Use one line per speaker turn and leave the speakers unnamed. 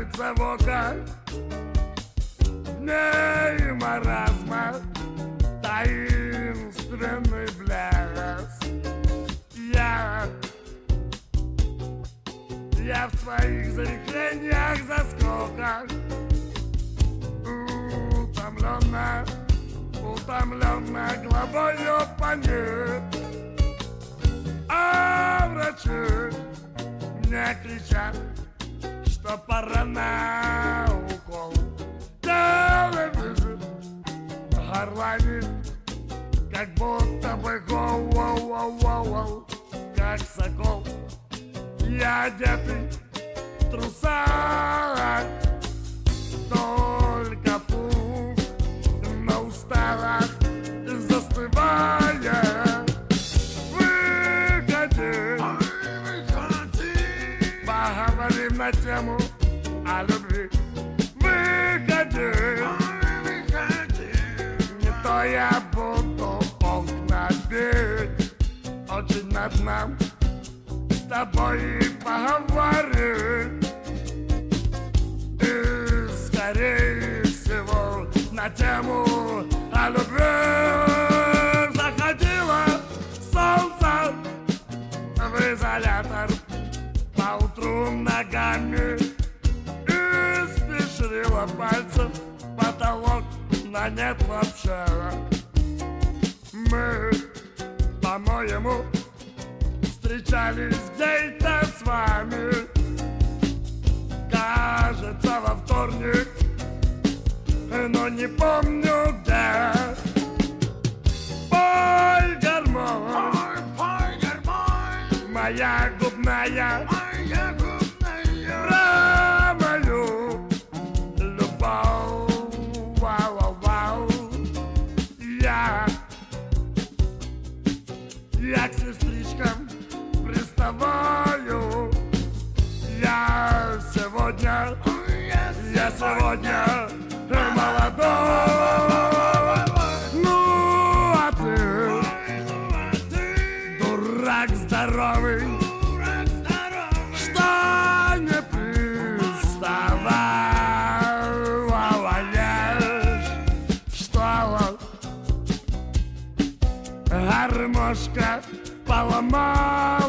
нравится вока, в ней маразма, таинственный блеск. Я в своих зарекрениях заскоках утомленно глобою по ней. А врачи мне кричат, что пора на укол. Телевизор горланит, как будто бы гоу-воу-воу-воу, как сокол. Я одетый в труса, только пух на усталах застывая. Выходи, поговорим на тему о любви. Выходи, не то я буду окна бить. Очень над нам с тобой поговорить. И скорее всего на тему о любви. Заходило солнце в изолятор поутру ногами и спешило пальцем потолок на нет вообще. Мы, по-моему, встречались где-то с вами, кажется, во вторник, но не помню где. Пой гармонь, моя губная, про мою любовь. Вау-вау-вау. Я к сестричкам приставаю. Я сегодня молодой. Ну а ты дурак здоровый, что не приставал, что гармошка поломал.